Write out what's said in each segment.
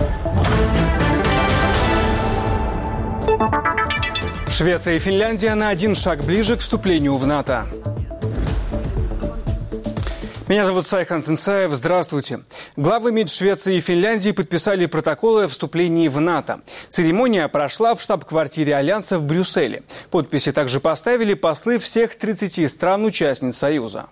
Швеция и Финляндия на один шаг ближе к вступлению в НАТО. Меня зовут Сайхан Цинцаев. Здравствуйте. Главы МИД Швеции и Финляндии подписали протоколы о вступлении в НАТО. Церемония прошла в штаб-квартире Альянса в Брюсселе. Подписи также поставили послы всех 30 стран-участниц Союза.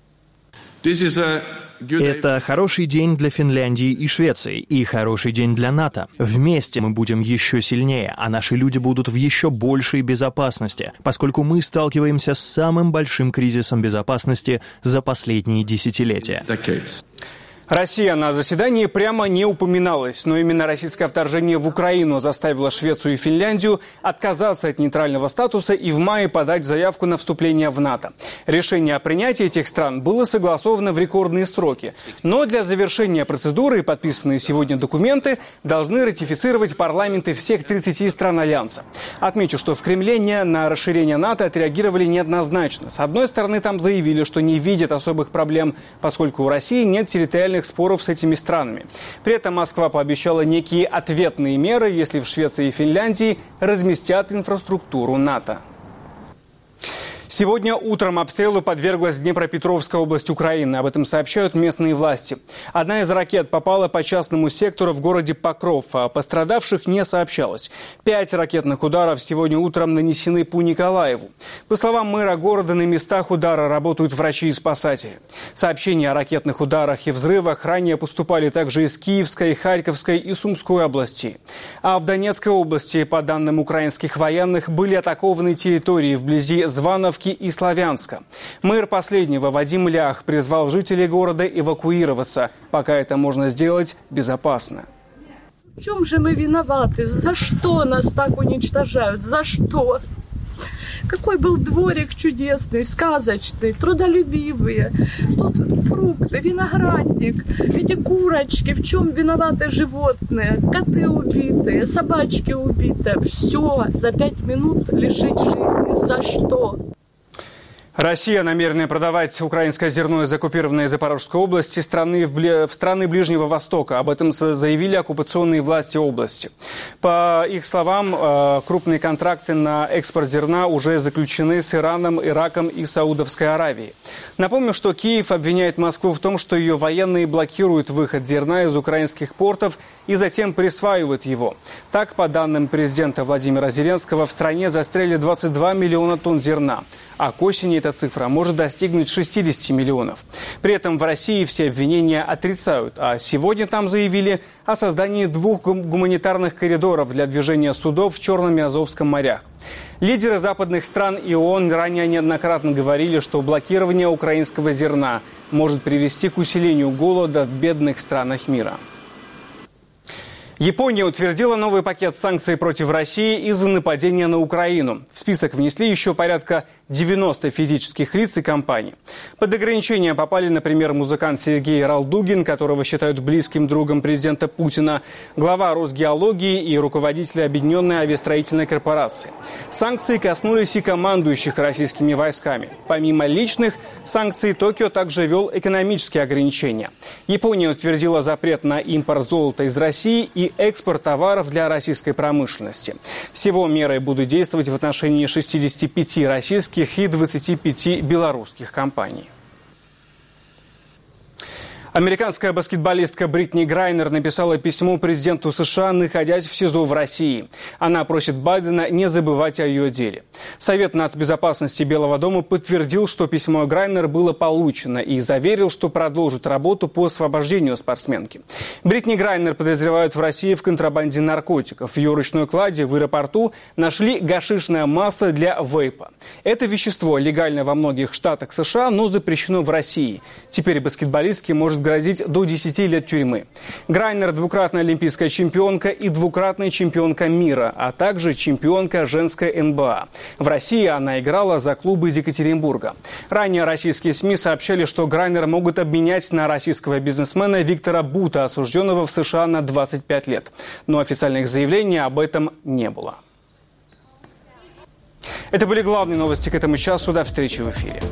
Это хороший день для Финляндии и Швеции, и хороший день для НАТО. Вместе мы будем еще сильнее, а наши люди будут в еще большей безопасности, поскольку мы сталкиваемся с самым большим кризисом безопасности за последние десятилетия. Россия на заседании прямо не упоминалась, но именно российское вторжение в Украину заставило Швецию и Финляндию отказаться от нейтрального статуса и в мае подать заявку на вступление в НАТО. Решение о принятии этих стран было согласовано в рекордные сроки. Но для завершения процедуры подписанные сегодня документы должны ратифицировать парламенты всех 30 стран Альянса. Отмечу, что в Кремле на расширение НАТО отреагировали неоднозначно. С одной стороны, там заявили, что не видят особых проблем, поскольку у России нет территориальных споров с этими странами. При этом Москва пообещала некие ответные меры, если в Швеции и Финляндии разместят инфраструктуру НАТО. Сегодня утром обстрелу подверглась Днепропетровская область Украины. Об этом сообщают местные власти. Одна из ракет попала по частному сектору в городе Покров, а пострадавших не сообщалось. 5 ракетных ударов сегодня утром нанесены по Николаеву. По словам мэра города, на местах удара работают врачи и спасатели. Сообщения о ракетных ударах и взрывах ранее поступали также из Киевской, Харьковской и Сумской областей. А в Донецкой области, по данным украинских военных, были атакованы территории вблизи Звановки и Славянска. Мэр последнего Вадим Лях призвал жителей города эвакуироваться, пока это можно сделать безопасно. В чем же мы виноваты? За что нас так уничтожают? За что? Какой был дворик чудесный, сказочный, трудолюбивые. Тут фрукты, виноградник, эти курочки, в чем виноваты животные, коты убитые, собачки убитые. Все за 5 минут лишить жизни. За что? Россия намерена продавать украинское зерно из оккупированной Запорожской области в страны Ближнего Востока. Об этом заявили оккупационные власти области. По их словам, крупные контракты на экспорт зерна уже заключены с Ираном, Ираком и Саудовской Аравией. Напомню, что Киев обвиняет Москву в том, что ее военные блокируют выход зерна из украинских портов и затем присваивают его. Так, по данным президента Владимира Зеленского, в стране застряли 22 миллиона тонн зерна. А к осени эта цифра может достигнуть 60 миллионов. При этом в России все обвинения отрицают. А сегодня там заявили о создании 2 гуманитарных коридоров для движения судов в Черном и Азовском морях. Лидеры западных стран и ООН ранее неоднократно говорили, что блокирование украинского зерна может привести к усилению голода в бедных странах мира. Япония утвердила новый пакет санкций против России из-за нападения на Украину. В список внесли еще порядка 90 физических лиц и компаний. Под ограничения попали, например, музыкант Сергей Ралдугин, которого считают близким другом президента Путина, глава Росгеологии и руководитель Объединенной авиастроительной корпорации. Санкции коснулись и командующих российскими войсками. Помимо личных санкций, Токио также ввел экономические ограничения. Япония утвердила запрет на импорт золота из России и экспорт товаров для российской промышленности. Всего меры будут действовать в отношении 65 российских и 25 белорусских компаний. Американская баскетболистка Бритни Грайнер написала письмо президенту США, находясь в СИЗО в России. Она просит Байдена не забывать о ее деле. Совет нацбезопасности Белого дома подтвердил, что письмо Грайнер было получено и заверил, что продолжит работу по освобождению спортсменки. Бритни Грайнер подозревают в России в контрабанде наркотиков. В ее ручной кладе в аэропорту нашли гашишное масло для вейпа. Это вещество легально во многих штатах США, но запрещено в России. Теперь баскетболистке может грозить до 10 лет тюрьмы. Грайнер – двукратная олимпийская чемпионка и двукратная чемпионка мира, а также чемпионка женской НБА. В России она играла за клубы из Екатеринбурга. Ранее российские СМИ сообщали, что Грайнер могут обменять на российского бизнесмена Виктора Бута, осужденного в США на 25 лет. Но официальных заявлений об этом не было. Это были главные новости к этому часу. До встречи в эфире.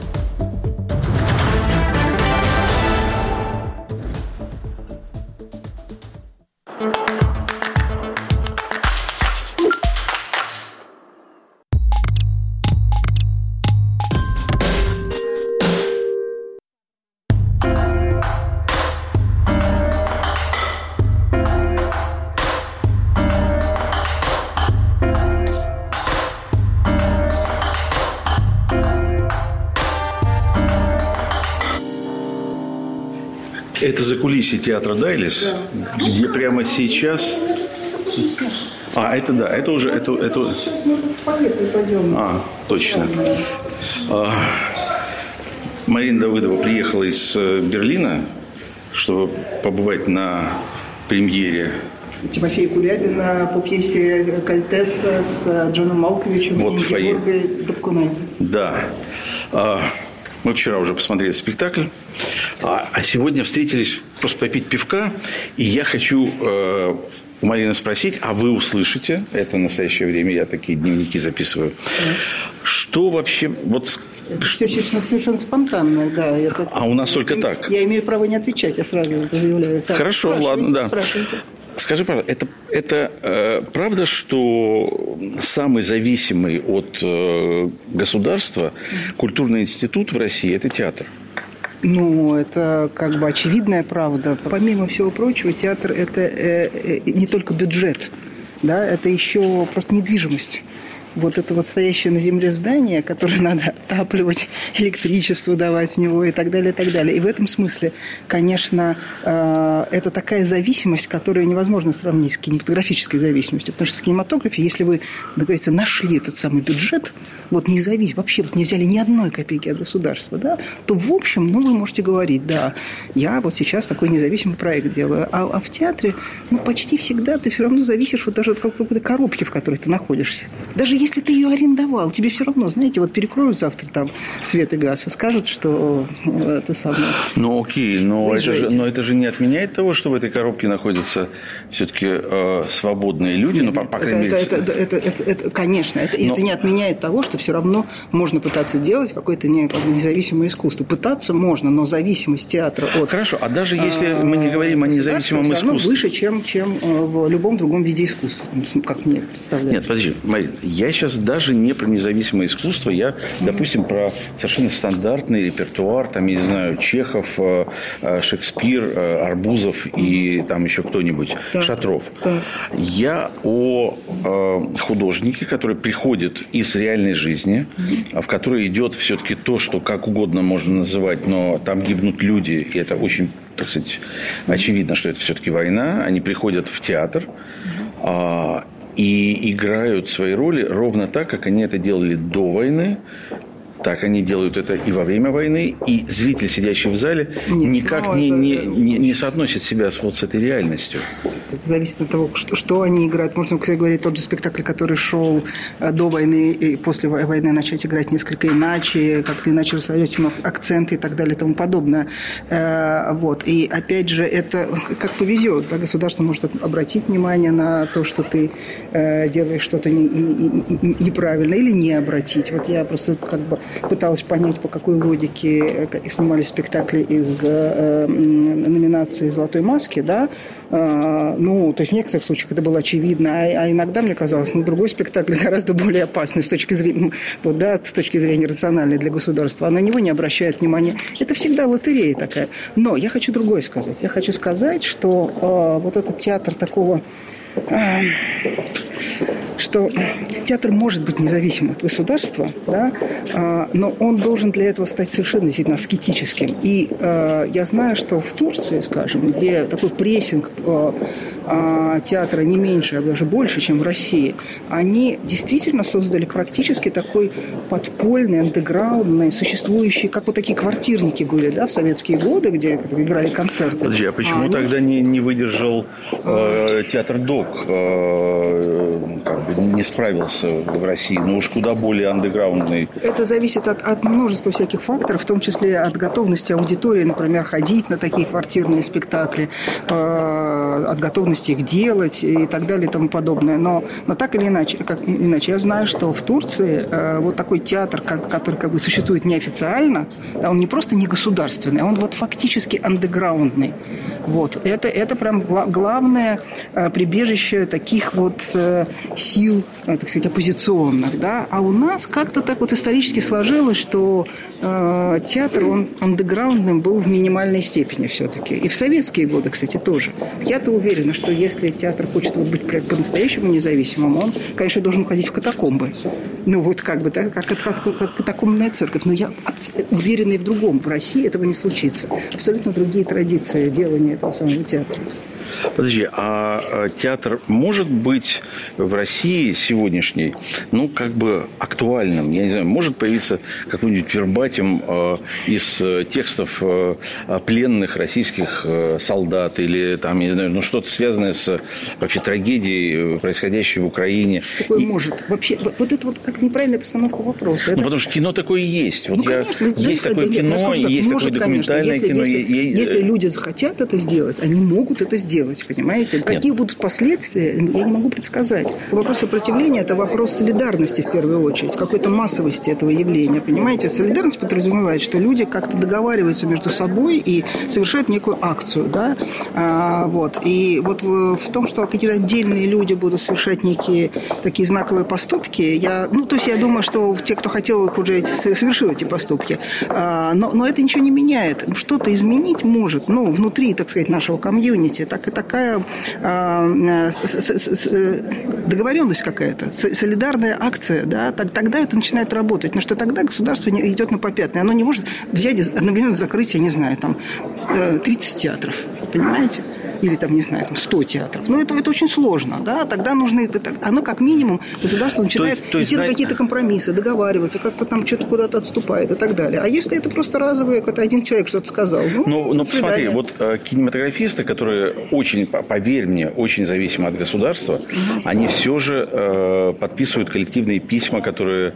Это закулисье театра «Дайлис», да. Где прямо сейчас... Это да, это уже... Точно. Марина Давыдова приехала из Берлина, чтобы побывать на премьере Тимофея Кулябина по пьесе «Кальтесса» с Джоном Малковичем и Георгой Добкуной. Да. Мы вчера уже посмотрели спектакль, а сегодня встретились просто попить пивка, и я хочу у Марины спросить, а вы услышите, это в настоящее время, я такие дневники записываю, что вообще... Все совершенно спонтанно, да. А у нас только так. Я имею право не отвечать, я сразу это заявляю. Так, хорошо, ладно, да. Скажи, пожалуйста, это правда, что самый зависимый от государства культурный институт в России – это театр? Это как бы очевидная правда. Помимо всего прочего, театр – это не только бюджет, да, это еще просто недвижимость. Это стоящее на земле здание, которое надо отапливать, электричество давать в него и так далее, и так далее. И в этом смысле, конечно, это такая зависимость, которую невозможно сравнить с кинематографической зависимостью. Потому что в кинематографе, если вы, как говорится, нашли этот самый бюджет, вообще не взяли ни одной копейки от государства, да, то, в общем, вы можете говорить, да, я сейчас такой независимый проект делаю. А в театре, почти всегда ты все равно зависишь даже от какой-то коробки, в которой ты находишься. Даже если ты ее арендовал, тебе все равно, знаете, перекроют завтра там свет и газ и скажут, что это самое... Окей, но это же не отменяет того, что в этой коробке находятся все-таки свободные люди, по крайней мере... Это, конечно, это не отменяет того, что все равно можно пытаться делать какое-то независимое искусство. Пытаться можно, но зависимость театра от... Хорошо, а даже если мы не говорим о независимом искусстве... Все равно выше, чем в любом другом виде искусства, как мне представляется. Нет, подожди, Марина, я сейчас даже не про независимое искусство, я, допустим, про совершенно стандартный репертуар, там, я не знаю, Чехов, Шекспир, Арбузов и там еще кто-нибудь, Шатров. Я о художнике, который приходит из реальной жизни, в которой идет все-таки то, что как угодно можно называть, но там гибнут люди, и это очень, так сказать, очевидно, что это все-таки война. Они приходят в театр и играют свои роли ровно так, как они это делали до войны. Так они делают это и во время войны, и зритель, сидящий в зале, никак не соотносит себя с этой реальностью. Это зависит от того, что они играют. Можно, кстати, говорить, тот же спектакль, который шел до войны и после войны, начать играть несколько иначе, как-то иначе расставлять акценты и так далее и тому подобное. И опять же, это как повезет. Да? Государство может обратить внимание на то, что ты делаешь что-то неправильно, или не обратить. Я просто пыталась понять, по какой логике снимались спектакли из номинации «Золотой маски», да. То есть в некоторых случаях это было очевидно, а иногда мне казалось, другой спектакль гораздо более опасный с точки зрения, с точки зрения рациональной для государства, а на него не обращают внимания. Это всегда лотерея такая. Но я хочу другое сказать. Я хочу сказать, что этот театр такого... что театр может быть независим от государства, да, но он должен для этого стать совершенно действительно аскетическим. И я знаю, что в Турции, скажем, где такой прессинг театра не меньше, а даже больше, чем в России, они действительно создали практически такой подпольный, андеграундный, существующий, как такие квартирники были, да, в советские годы, где играли концерты. Подожди, а почему тогда не выдержал театр ДОК, не справился в России, но уж куда более андеграундный? Это зависит от множества всяких факторов, в том числе от готовности аудитории, например, ходить на такие квартирные спектакли, от готовности их делать и так далее и тому подобное. Но так или иначе, я знаю, что в Турции такой театр, который существует неофициально, да, он не просто не государственный, а он фактически андеграундный. Это прям главное прибежище таких сил, так сказать, оппозиционных. Да? А у нас как-то так исторически сложилось, что театр, он андеграундным был в минимальной степени все-таки. И в советские годы, кстати, тоже. Я свято уверена, что если театр хочет быть по-настоящему независимым, он, конечно, должен уходить в катакомбы. Ну, вот как бы, да, как катакомбная церковь. Но я уверена и в другом. В России этого не случится. Абсолютно другие традиции делания этого самого театра. Подожди, а театр может быть в России сегодняшней, ну, как бы актуальным? Я не знаю, может появиться какой-нибудь вербатим из текстов пленных российских солдат или там, я не знаю, ну, что-то связанное с вообще трагедией, происходящей в Украине? Такое может. Вообще, вот это вот как неправильная постановка вопроса. Ну, потому что кино такое есть. Вот конечно, есть такое кино, есть такое документальное кино. Если люди захотят это сделать, они могут это сделать. Понимаете? Какие будут последствия, я не могу предсказать. Вопрос сопротивления – это вопрос солидарности в первую очередь, какой-то массовости этого явления. Понимаете? Солидарность подразумевает, что люди как-то договариваются между собой и совершают некую акцию. Да? Вот. И вот в том, что какие-то отдельные люди будут совершать некие такие знаковые поступки, я думаю, что те, кто хотел их, уже совершил эти поступки. Но это ничего не меняет. Что-то изменить может, внутри, так сказать, нашего комьюнити. Такая договоренность какая-то, солидарная акция, да, тогда это начинает работать. Потому что тогда государство идет на попятные. Оно не может взять одновременно закрыть, я не знаю, 30 театров. Понимаете? Или, 100 театров. Но это очень сложно, да. Тогда нужны... Оно, как минимум, государство начинает идти на какие-то компромиссы, договариваться, как-то там что-то куда-то отступает и так далее. А если это просто разовый, какой-то один человек что-то сказал? Но посмотри, вот кинематографисты, которые очень, поверь мне, очень зависимы от государства, они все же подписывают коллективные письма, которые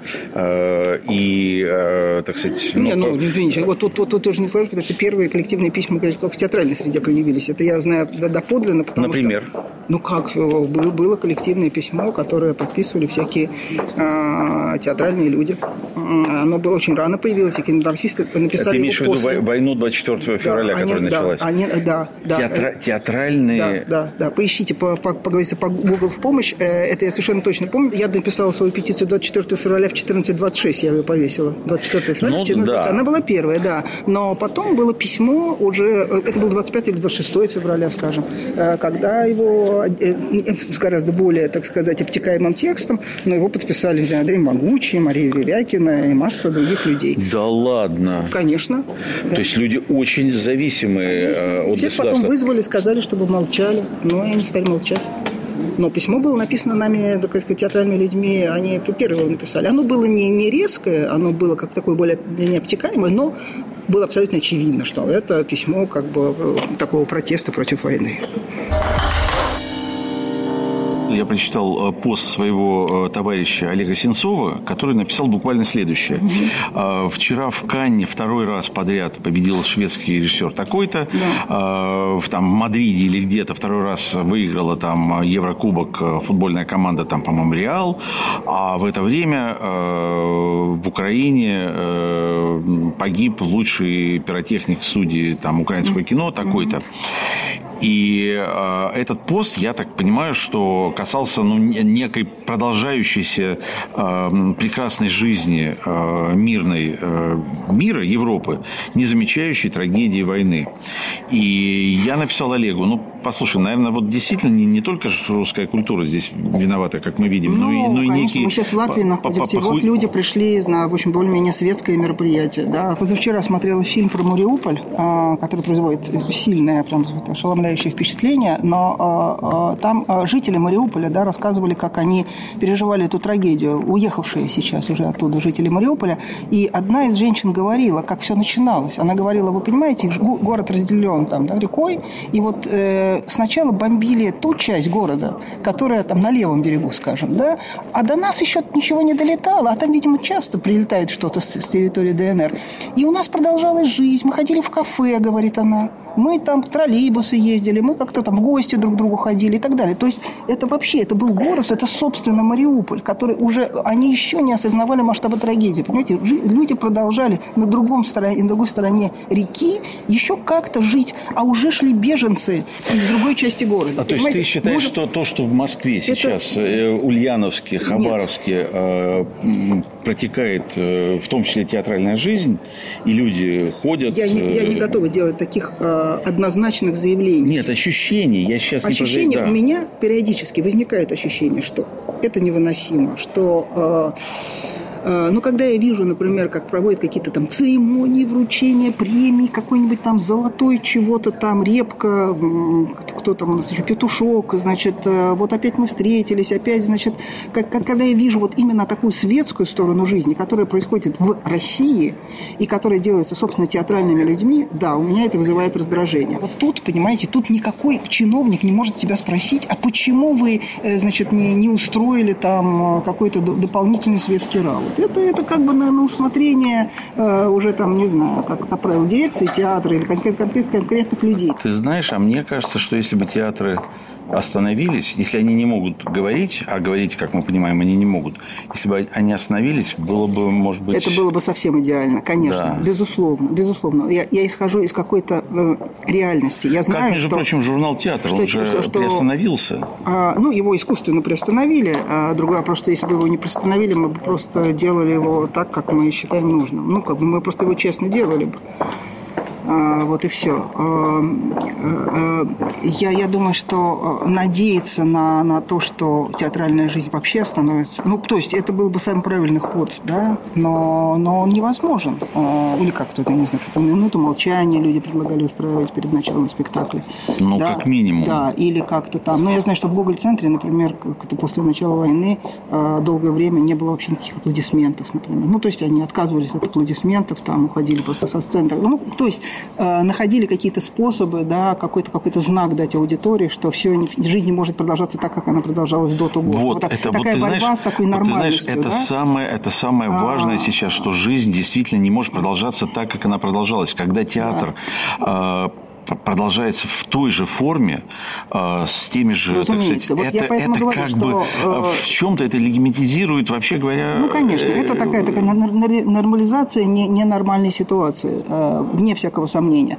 так сказать... извините, вот тут тоже не сложно, потому что первые коллективные письма, как в театральной среде появились. Это я знаю доподлинно, потому Например? что... было коллективное письмо, которое подписывали всякие театральные люди. Оно было очень рано появилось, и кинематографисты написали. Ты имеешь в виду войну 24 февраля, которая началась? Да. Театральные... Да. Поищите, поговорите по Google в помощь. Это я совершенно точно помню. Я написала свою петицию 24 февраля в 14:26, я ее повесила. 24 февраля в 14:26. Она была первая, да. Но потом было письмо уже... Это было 25 или 26 февраля, скажем, когда его гораздо более, так сказать, обтекаемым текстом, но его подписали, не знаю, Андрей Могучий, Мария Ревякина и масса других людей. Да ладно? Конечно. То есть люди очень зависимые от государства. Потом вызвали, сказали, чтобы молчали, но они стали молчать. Но письмо было написано нами, так сказать, театральными людьми, они первые его написали. Оно было не резкое, оно было как такое более необтекаемое, но было абсолютно очевидно, что это письмо как бы такого протеста против войны. Я прочитал пост своего товарища Олега Сенцова, который написал буквально следующее. Вчера в Канне второй раз подряд победил шведский режиссер такой-то. В Мадриде или где-то второй раз выиграла там Еврокубок футбольная команда, там, по-моему, Реал. А в это время в Украине погиб лучший пиротехник студии там, украинского кино такой-то. И этот пост, я так понимаю, что касался некой продолжающейся прекрасной жизни мира, Европы, не замечающей трагедии войны. И я написал Олегу, послушай, наверное, вот действительно не только русская культура здесь виновата, как мы видим, но и некие... Мы сейчас в Латвии находимся, и вот люди пришли на, в общем, более-менее светское мероприятие. Да. Позавчера смотрела фильм про Мариуполь, который производит сильное, прям ошеломляющее впечатление, но там жители Мариуполя, да, рассказывали, как они переживали эту трагедию, уехавшие сейчас уже оттуда жители Мариуполя, и одна из женщин говорила, как все начиналось. Она говорила, вы понимаете, город разделен там, да, рекой, и вот сначала бомбили ту часть города, которая там на левом берегу, скажем, да, а до нас еще ничего не долетало, а там, видимо, часто прилетает что-то с территории ДНР. И у нас продолжалась жизнь, мы ходили в кафе, говорит она, мы там троллейбусы ездили, мы как-то там в гости друг к другу ходили и так далее. То есть это вообще, это был город, это, собственно, Мариуполь, который уже, они еще не осознавали масштаба трагедии. Понимаете, люди продолжали на другой стороне реки еще как-то жить, а уже шли беженцы из другой части города. То есть ты считаешь, что то, что в Москве сейчас, Ульяновске, Хабаровске протекает, в том числе театральная жизнь, и люди ходят... Я не готова делать таких однозначных заявлений. Нет, ощущений. Я сейчас ощущение, не у меня периодически возникает ощущение, что это невыносимо, что... когда я вижу, например, как проводят какие-то там церемонии вручения премий, какой-нибудь там золотой чего-то там, репка, кто там у нас еще, петушок, значит, вот опять мы встретились, опять, значит, когда я вижу вот именно такую светскую сторону жизни, которая происходит в России и которая делается, собственно, театральными людьми, да, у меня это вызывает раздражение. Вот тут, понимаете, тут никакой чиновник не может себя спросить, а почему вы, значит, не устроили там какой-то дополнительный светский раунд? Это как бы на усмотрение уже там, не знаю, как правило, дирекции театра или конкретных людей. Ты знаешь, а мне кажется, что если бы театры остановились, если они не могут говорить, а говорить, как мы понимаем, они не могут, если бы они остановились, было бы, может быть... Это было бы совсем идеально, конечно, да. Безусловно. Я исхожу из какой-то реальности. Я знаю, как, между прочим, журнал «Театр», он же приостановился. Его искусственно приостановили, а другой вопрос, что если бы его не приостановили, мы бы просто делали его так, как мы считаем нужным. Мы просто его честно делали бы. Вот и все. Я думаю, что надеяться на то, что театральная жизнь вообще остановится, то есть это был бы самый правильный ход, да, но он невозможен. Или как кто-то, не знаю, какую-то минуту молчания люди предлагали устраивать перед началом спектакля. Да, как минимум. Да, или как-то там. Я знаю, что в Гоголь-центре, например, как-то после начала войны долгое время не было вообще никаких аплодисментов, например. То есть они отказывались от аплодисментов, там уходили просто со сцены. То есть находили какие-то способы, да, какой-то знак дать аудитории, что все, жизнь не может продолжаться так, как она продолжалась до того года. Такая борьба с такой нормальностью. Это самое важное сейчас, что жизнь действительно не может продолжаться так, как она продолжалась. Когда театр продолжается в той же форме, с теми же, разумеется. так сказать, это говорю, как бы в чем-то это легитимизирует, вообще говоря... конечно, это такая нормализация ненормальной ситуации, вне всякого сомнения.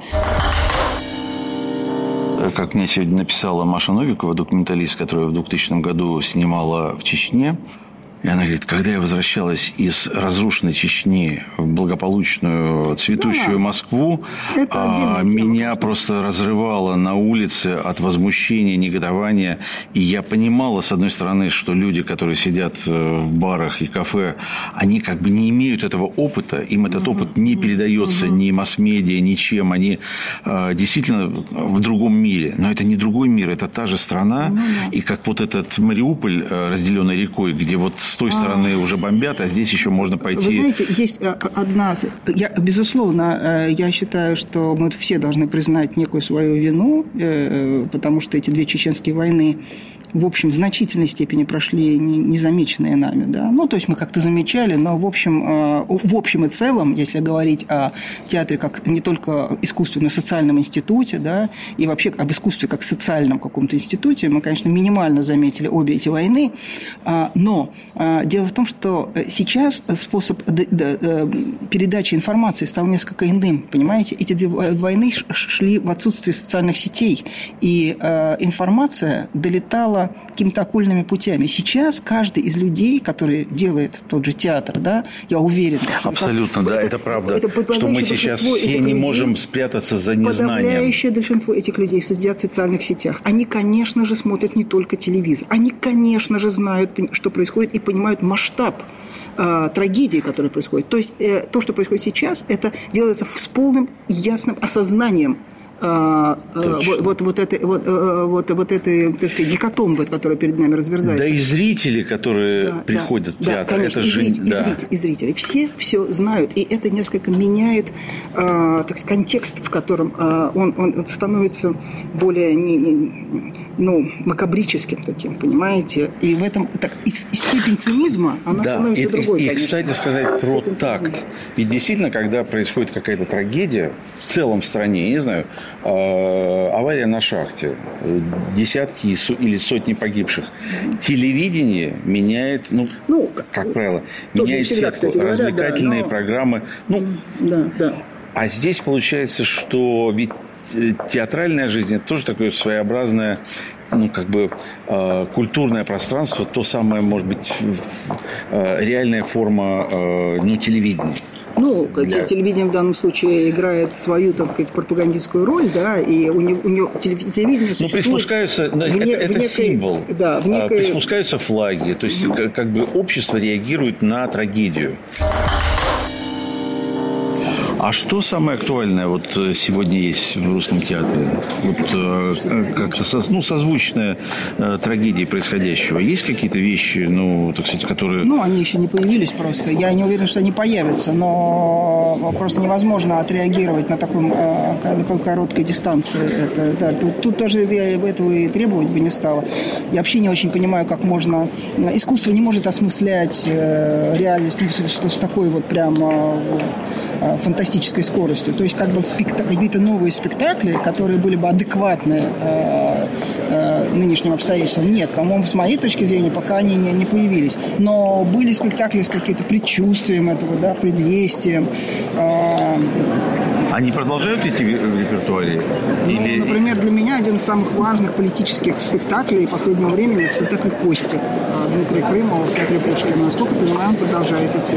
Как мне сегодня написала Маша Новикова, документалист, которая в 2000 году снимала в Чечне, и она говорит, когда я возвращалась из разрушенной Чечни в благополучную, цветущую Москву, меня просто разрывало на улице от возмущения, негодования. И я понимала, с одной стороны, что люди, которые сидят в барах и кафе, они как бы не имеют этого опыта, им этот опыт не передается ни масс-медиа, ничем. Они действительно в другом мире. Но это не другой мир, это та же страна. И как вот этот Мариуполь, разделенный рекой, где вот с той стороны уже бомбят, а здесь еще можно пойти... Вы знаете, есть одна... Безусловно, я считаю, что мы все должны признать некую свою вину, потому что эти две чеченские войны в общем, в значительной степени прошли незамеченные нами, да. То есть мы как-то замечали, но в общем и целом, если говорить о театре как не только искусственно-социальном институте, да, и вообще об искусстве как социальном каком-то институте, мы, конечно, минимально заметили обе эти войны, но дело в том, что сейчас способ передачи информации стал несколько иным, понимаете? Эти две войны шли в отсутствие социальных сетей, и информация долетала какими-то окольными путями. Сейчас каждый из людей, который делает тот же театр, да, я уверен... Абсолютно, да, это правда, что мы сейчас все не можем спрятаться за незнанием. Подавляющее большинство этих людей сидят в социальных сетях. Они, конечно же, смотрят не только телевизор. Они, конечно же, знают, что происходит, и понимают масштаб трагедии, которая происходит. То есть то, что происходит сейчас, это делается с полным ясным осознанием вот этой дикотомбы, которая перед нами разверзается. Да и зрители, которые приходят в театр, конечно, это же... И зрители. Все знают, и это несколько меняет так сказать, контекст, в котором он становится более макабрическим таким, понимаете? И в этом и степень цинизма, она становится другой, и, конечно. Кстати сказать про такт. Ведь действительно, когда происходит какая-то трагедия, в целом в стране, я не знаю, авария на шахте, десятки или сотни погибших, телевидение меняет, как правило, меняет сетку, развлекательные программы. А здесь получается, что ведь театральная жизнь – это тоже такое своеобразное, культурное пространство, то самое, может быть, реальная форма телевидения. Ну, телевидение в данном случае играет свою там, пропагандистскую роль, да, и у него телевидение существует... Приспускаются, это символ. Да, приспускаются флаги, то есть как бы общество реагирует на трагедию. А что самое актуальное вот сегодня есть в Русском театре? Вот как-то созвучная трагедии происходящего. Есть какие-то вещи, так сказать, которые... Они еще не появились просто. Я не уверен, что они появятся, но просто невозможно отреагировать на такой короткой дистанции. Тут тоже я этого и требовать бы не стала. Я вообще не очень понимаю, как можно... Искусство не может осмыслять реальность с такой вот прям... фантастической скоростью. То есть какие-то новые спектакли, которые были бы адекватны нынешним обстоятельствам. Нет, по-моему, с моей точки зрения, пока они не появились. Но были спектакли с каким-то предчувствием этого, да, предвестием. Они продолжают идти в репертуаре? Например, для меня один из самых важных политических спектаклей последнего времени – это спектакль «Костик» Дмитрия Крымова в театре Пушкина. Насколько понимаю, он продолжает идти.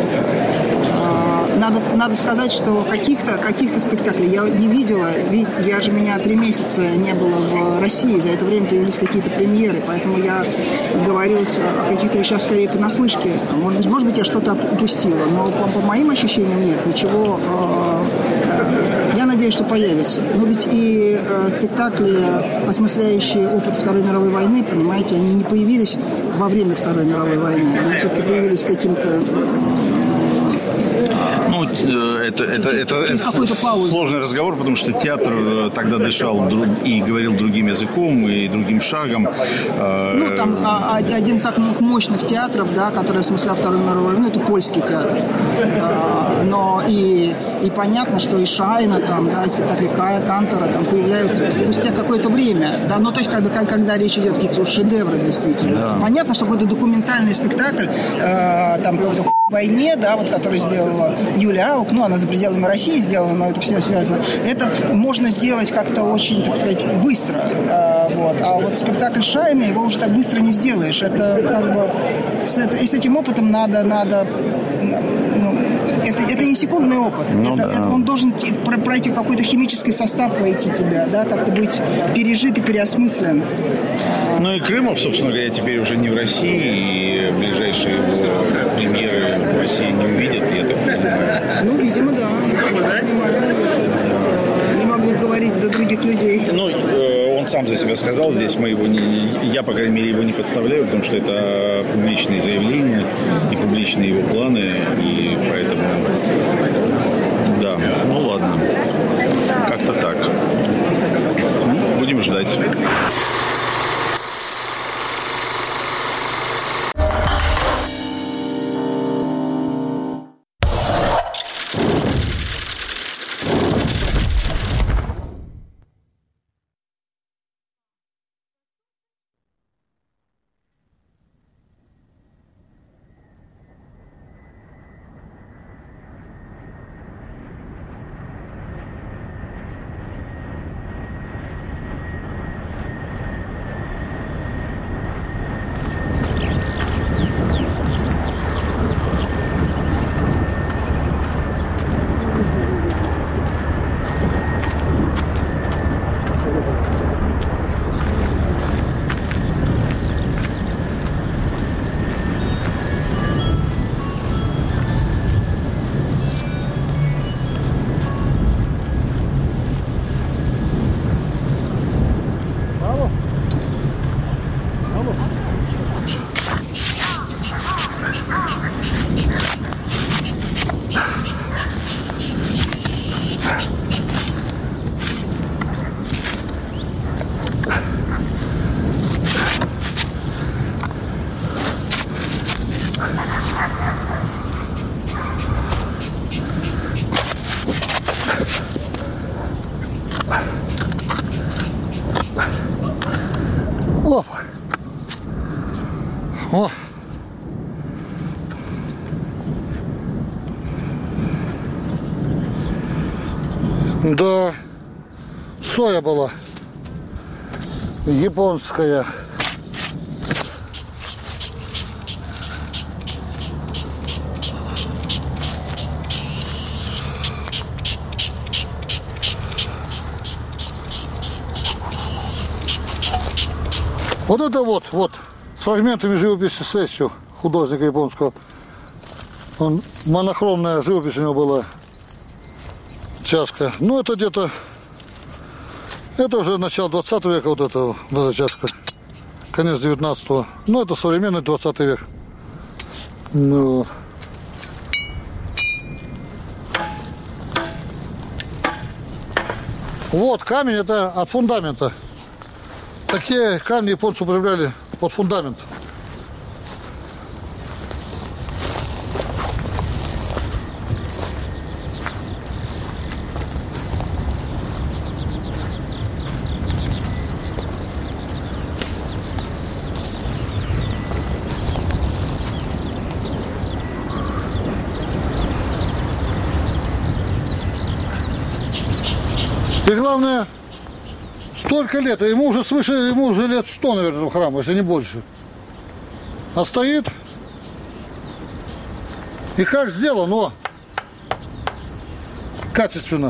Надо сказать, что каких-то спектаклей я не видела. Ведь меня 3 месяца не было в России. За это время появились какие-то премьеры. Поэтому я говорила о каких-то вещах скорее понаслышке. Может быть, я что-то упустила. Но по моим ощущениям нет. Ничего. Я надеюсь, что появится. Но ведь и спектакли, осмысляющие опыт Второй мировой войны, понимаете, они не появились во время Второй мировой войны. Они все-таки появились каким-то... Это сложный разговор, потому что театр тогда дышал и говорил другим языком, и другим шагом. Там один из самых мощных театров, да, который осмыслял Вторую мировую войну, это польский театр. Но и понятно, что и Шайна, там, да, и спектакли Кантора там появляются спустя какое-то время. Да, то есть, когда речь идет о каких-то шедеврах, действительно. Да. Понятно, что какой-то документальный спектакль, там, какой-то войне, да, вот, который сделала Юлия Аук, она за пределами России сделана, но это все связано. Это можно сделать как-то очень, так сказать, быстро. А вот спектакль Шайны, его уже так быстро не сделаешь. Это как бы... с этим опытом надо это не секундный опыт. Он должен пройти какой-то химический состав войти тебя, да, как-то быть пережит и переосмыслен. И Крымов, собственно говоря, теперь уже не в России, и ближайшие премьеры в России не увидят, я так понимаю. Видимо, да. Не могу говорить за других людей. Он сам за себя сказал, здесь я, по крайней мере, его не подставляю, потому что это публичные заявления и публичные его планы, и поэтому, да, ладно, как-то так. Будем ждать. О! Да, соя была японская. Вот это вот, с фрагментами живописи Сессио, художника японского. Монохромная живопись у него была, чашка. Ну, это где-то, это уже начало 20 века, вот эта чашка. Конец 19-го. Ну, это современный 20 век. Ну. Вот камень, это от фундамента. Такие камни японцы употребляли под фундамент. И главное, столько лет, ему уже лет 100, наверное, этому храму, если не больше. А стоит. И как сделано, качественно.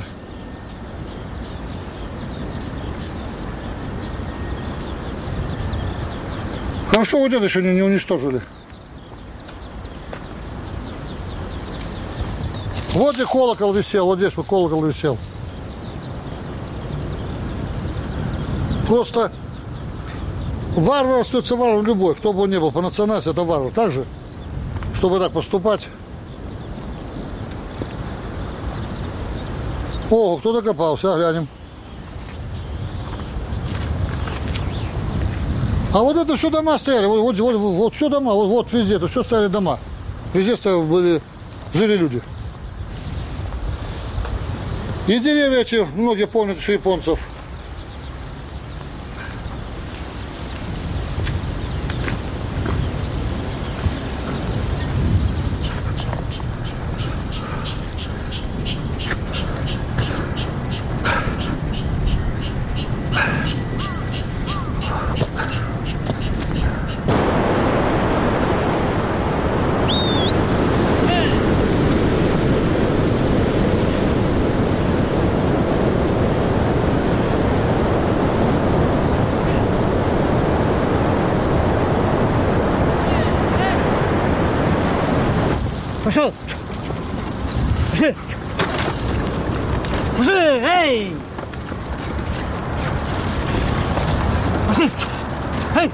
Хорошо, вот это еще не уничтожили. Вот где колокол висел, вот здесь вот колокол висел. Просто варвар остается варвар любой, кто бы он ни был, по национальности это варвар. Так же, чтобы так поступать. О, кто докопался, глянем. А вот это все дома стояли, вот все дома, вот везде, это все стояли дома. Везде стояли, жили люди. И деревья эти, многие помнят еще японцев. Пошел! Пошли! Пошли! Эй! Пошли! Эй!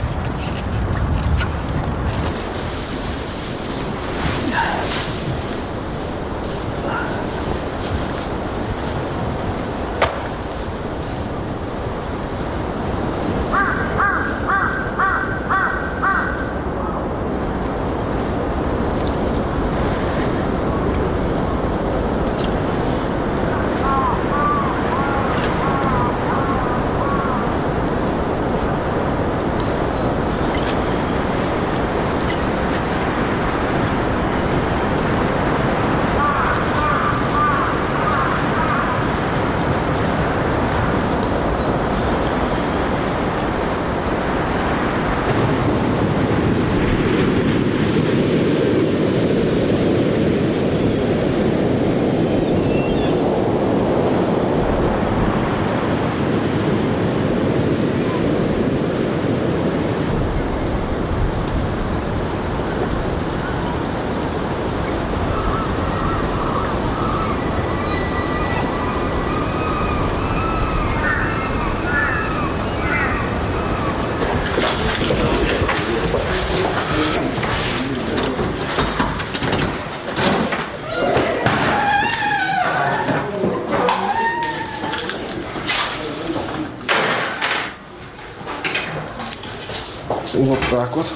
Вот так вот.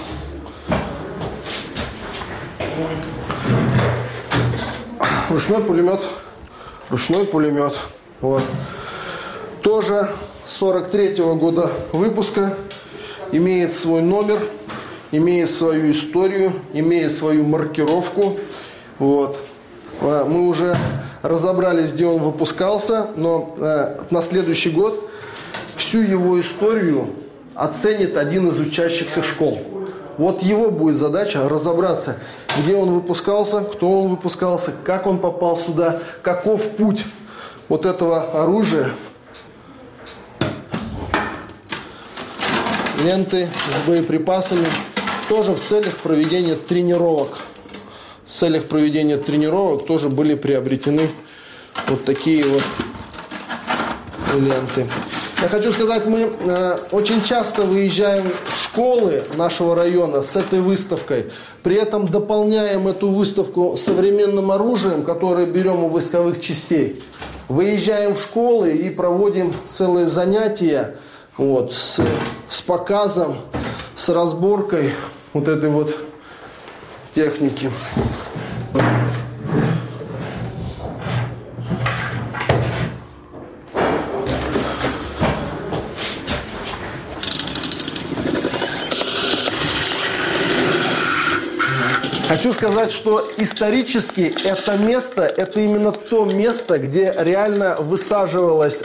Ручной пулемет. Ручной пулемет. Вот. Тоже 43-го года выпуска. Имеет свой номер, имеет свою историю, имеет свою маркировку. Вот. Мы уже разобрались, где он выпускался, но на следующий год всю его историю оценит один из учащихся школ. Вот его будет задача разобраться, где он выпускался, кто он выпускался, как он попал сюда, каков путь вот этого оружия. ленты с боеприпасами, тоже в целях проведения тренировок. В целях проведения тренировок тоже были приобретены вот такие вот ленты. Я хочу сказать, мы очень часто выезжаем в школы нашего района с этой выставкой. При этом дополняем эту выставку современным оружием, которое берем у войсковых частей. Выезжаем в школы и проводим целые занятия вот, с показом, с разборкой вот этой вот техники. Хочу сказать, что исторически это место, это именно то место, где реально высаживались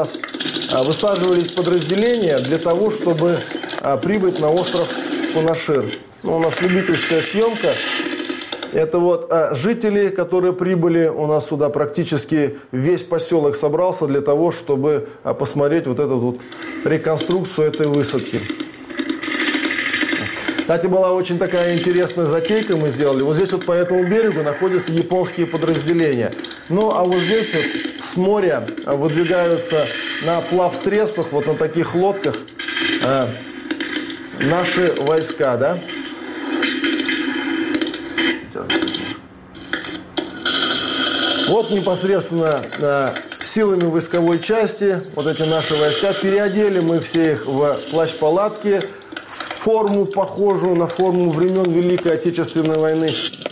подразделения для того, чтобы прибыть на остров Кунашир. У нас любительская съемка. Это вот жители, которые прибыли у нас сюда, практически весь поселок собрался для того, чтобы посмотреть вот эту вот реконструкцию этой высадки. Кстати, была очень такая интересная затейка мы сделали. Вот здесь вот по этому берегу находятся японские подразделения. Ну, а вот здесь вот с моря выдвигаются на плавсредствах, вот на таких лодках, наши войска, да? Вот непосредственно силами войсковой части вот эти наши войска. Переодели мы все их в плащ-палатки, форму, похожую на форму времен Великой Отечественной войны.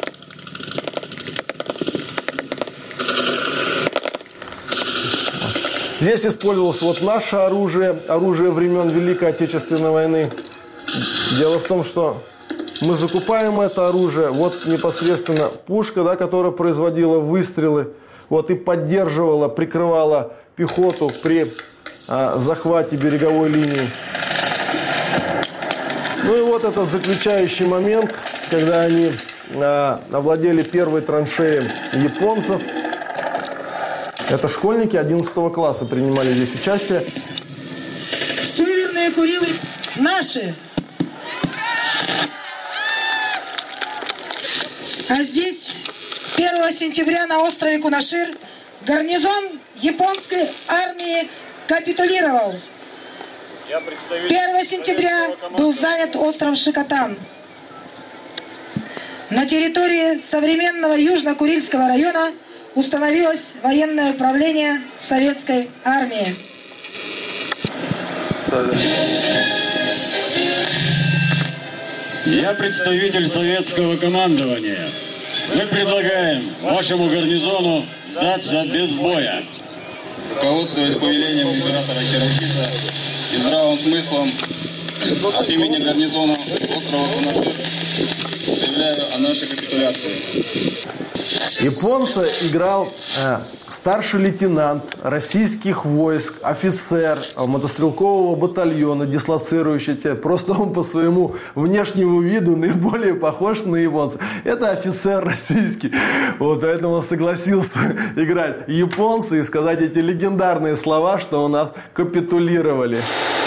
Здесь использовалось вот наше оружие, оружие времен Великой Отечественной войны. Дело в том, что мы закупаем это оружие, вот непосредственно пушка, да, которая производила выстрелы, вот, и поддерживала, прикрывала пехоту при захвате береговой линии. Ну и вот это заключающий момент, когда они овладели первой траншеей японцев. Это школьники 11 класса принимали здесь участие. Северные Курилы наши. А здесь 1 сентября на острове Кунашир гарнизон японской армии капитулировал. 1 сентября был занят остров Шикотан. На территории современного Южно-Курильского района установилось военное управление советской армии. Я представитель советского командования. Мы предлагаем вашему гарнизону сдаться без боя. Руководствуясь повелением императора Хирохита и здравым смыслом, от имени гарнизона острова Кунашир заявляю о нашей капитуляции. Японца играл старший лейтенант российских войск, офицер мотострелкового батальона, дислоцирующийся. Просто он по своему внешнему виду наиболее похож на японца. Это офицер российский. Вот поэтому он согласился играть японца и сказать эти легендарные слова, что у нас капитулировали.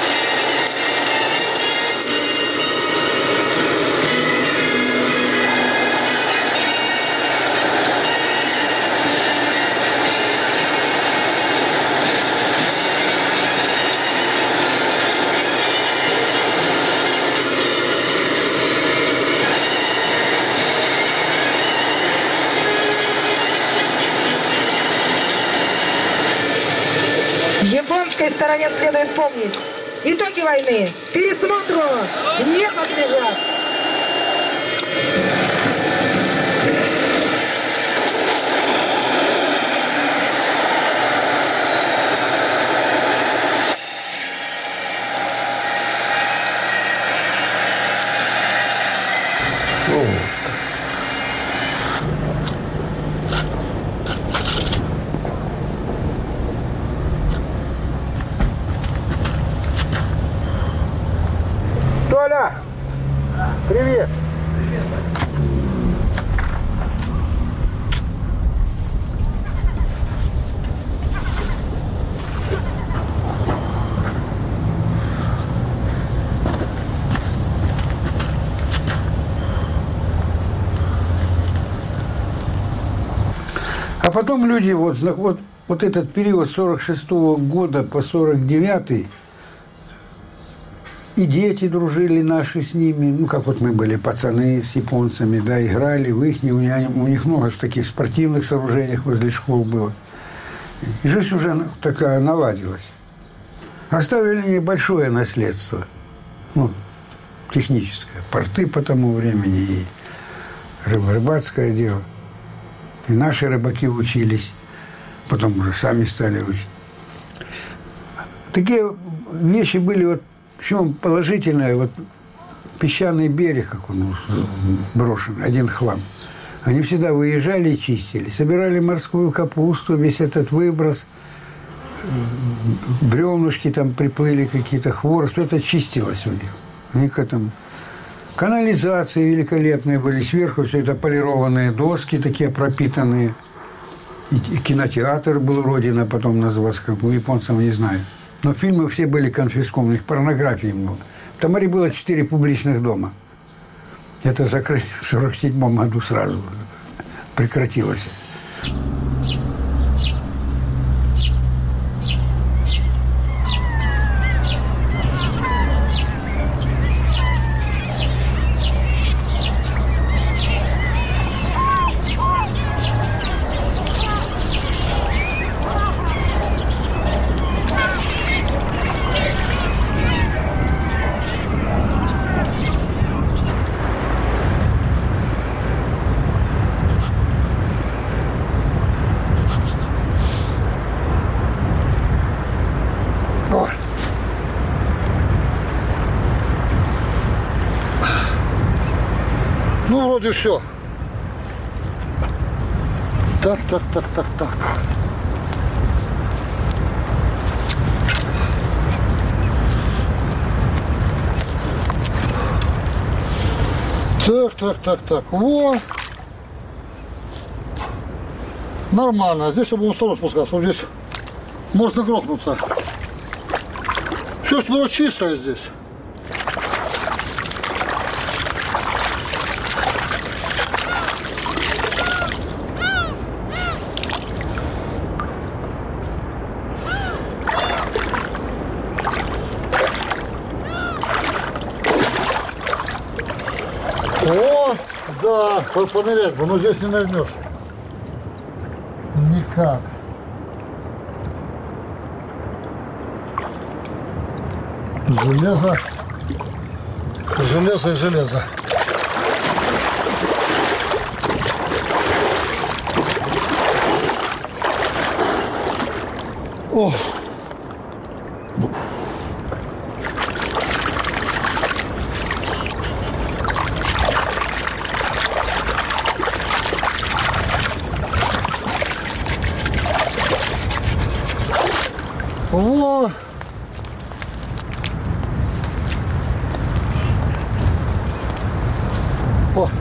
Японской стороне следует помнить: итоги войны пересмотру не подлежат. Толя! Привет! А потом люди, вот этот период с 46-го года по 49-й, и дети дружили наши с ними, ну, как вот мы были пацаны с японцами, да, играли в их, у них много таких спортивных сооружений возле школ было. И жизнь уже такая наладилась. Оставили небольшое наследство, ну, техническое, порты по тому времени и рыбацкое дело. И наши рыбаки учились, потом уже сами стали учить. Такие вещи были вот, в чем положительное, вот песчаный берег, как он брошен, один хлам. Они всегда выезжали и чистили, собирали морскую капусту, весь этот выброс, бревнышки там приплыли какие-то, хворост, это чистилось у них. Они к этому. Канализации великолепные были, сверху все это полированные доски такие пропитанные. И кинотеатр был «Родина», потом назывался, как у японцев, не знаю. Но фильмы все были конфискованы, их порнографии много. В Тамаре было 4 публичных дома. Это закрыли в 1947 году сразу. Прекратилось. Ну, вроде все. Так. Так. Вот. Нормально. Здесь я буду в сторону спускаться. Вот здесь можно грохнуться. Все было чистое здесь. О, да, понырять бы, но здесь не нырнешь. Никак. Железо и железо. О! О! О!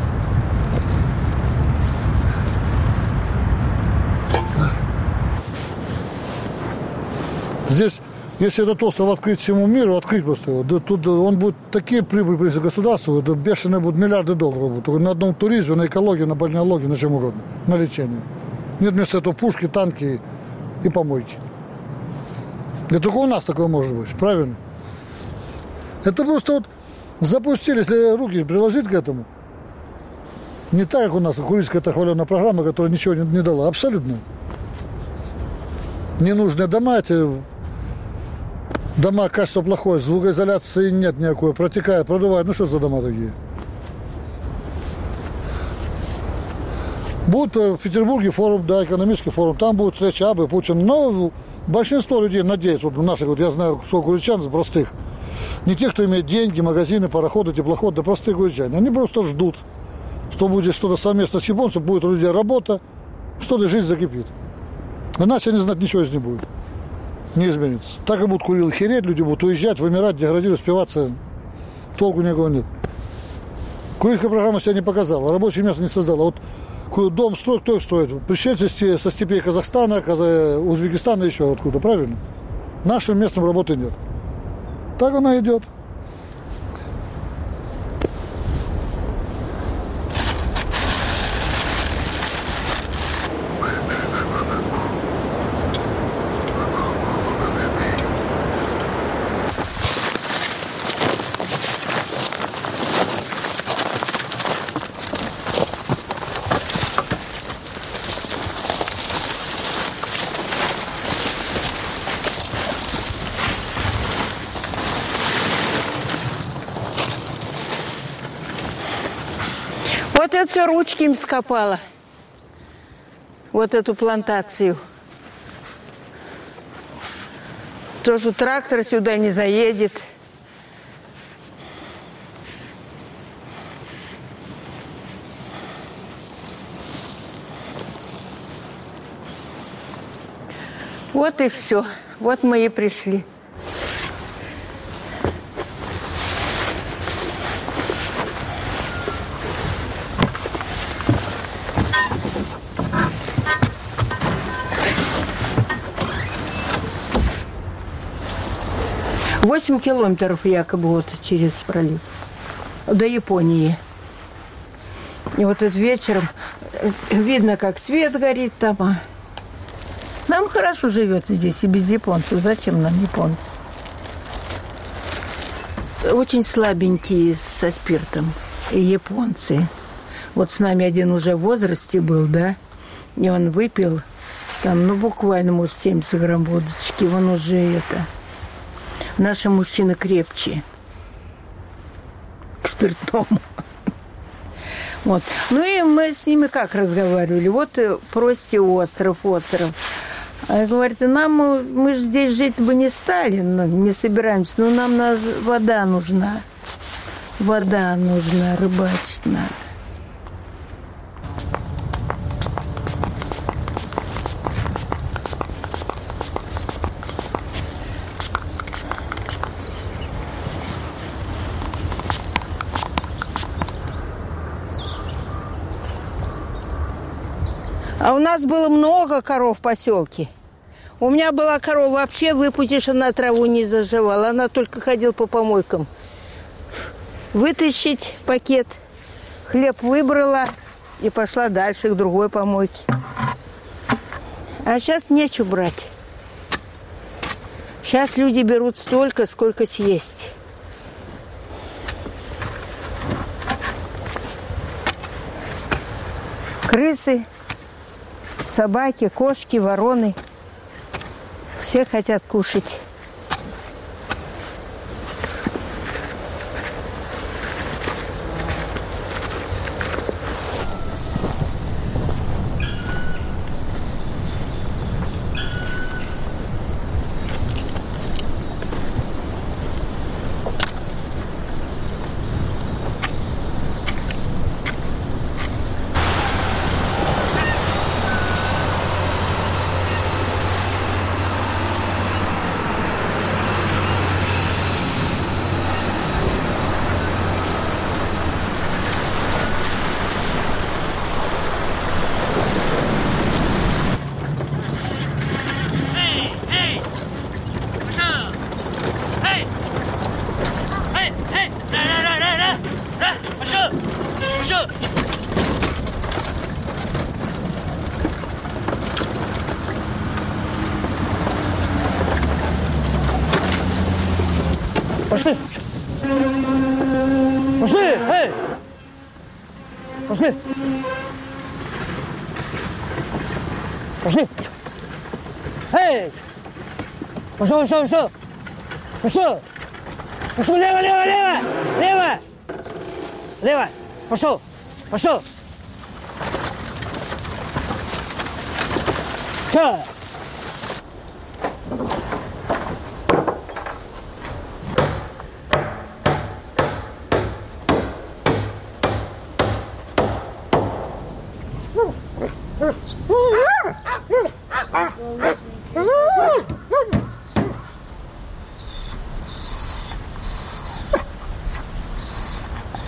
Здесь, если этот остров открыть всему миру, открыть просто его, да, тут он будет такие прибыли принести государству, да, бешеные будут миллиарды долларов будут. На одном туризме, на экологии, на бальнеологии, на чем угодно, на лечение. Нет вместо этого пушки, танки и помойки. И только у нас такое может быть, правильно? Это просто вот запустили, если руки приложить к этому. Не так, как у нас Курильская эта хваленая программа, которая ничего не дала. Абсолютно. Ненужные дома, эти дома, качество плохое, звукоизоляции нет никакой, протекает, продувает. Ну что за дома такие? Будет в Петербурге форум, да, экономический форум, там будет встреча Абы, Путин. Но большинство людей надеется, вот наших, вот я знаю, сколько курильчан простых, не тех, кто имеет деньги, магазины, пароходы, теплоходы, простых курильчане. Они просто ждут, что будет что-то совместно с японцем, будет у людей работа, что-то жизнь закипит. Иначе они знать ничего из не будет. Не изменится. Так и будут Курилы хереть, люди будут уезжать, вымирать, деградировать, спиваться. Толку никакого нет. Курильская программа себя не показала, рабочее место не создала. Вот дом строит, кто их строит? Пришельцы со степей Казахстана, Узбекистана, еще откуда, правильно? Нашим местным работы нет. Так она идет. Вот это все ручками скопала. Вот эту плантацию. Тоже трактор сюда не заедет. Вот и все. Вот мы и пришли. Восемь километров якобы вот через пролив до Японии. И вот это вечером видно, как свет горит там. Нам хорошо живется здесь и без японцев. Зачем нам японцы? Очень слабенькие со спиртом и японцы. Вот с нами один уже в возрасте был, да, и он выпил там, ну, буквально, может, 70 грамм водочки. Он уже это... Наши мужчины крепче к спиртному. Вот. Ну и мы с ними как разговаривали? Вот просите остров. А говорит, мы же здесь жить бы не стали, не собираемся, но нам вода нужна. Вода нужна, рыбачить надо. А у нас было много коров в поселке. У меня была корова, вообще выпустишь, она траву не заживала. Она только ходила по помойкам. Вытащить пакет, хлеб выбрала и пошла дальше к другой помойке. А сейчас нечего брать. Сейчас люди берут столько, сколько съесть. Крысы, собаки, кошки, вороны. Все хотят кушать. Пошли! Пошли! Эй! Пошли! Пошли! Эй! Пошел! Пошел! Лево! Пошел! Чё?